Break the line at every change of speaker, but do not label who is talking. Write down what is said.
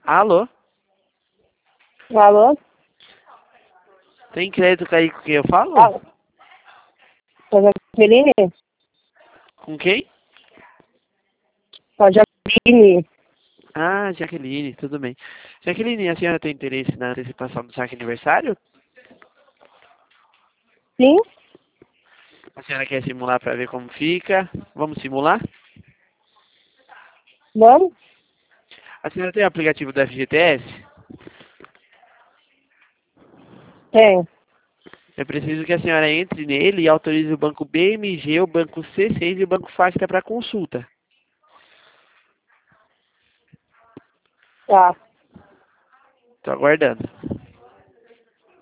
Alô?
Alô?
Tem crédito aí com quem eu falo?
Alô? Com a Jaqueline?
Com quem?
Com a Jaqueline.
Ah, Jaqueline, tudo bem. Jaqueline, a senhora tem interesse na antecipação do saque aniversário?
Sim?
A senhora quer simular para ver como fica? Vamos simular?
Vamos?
A senhora tem o aplicativo do FGTS?
Tem.
É preciso que a senhora entre nele e autorize o banco BMG, o banco C6 e o banco Facta para consulta.
Tá.
Estou aguardando.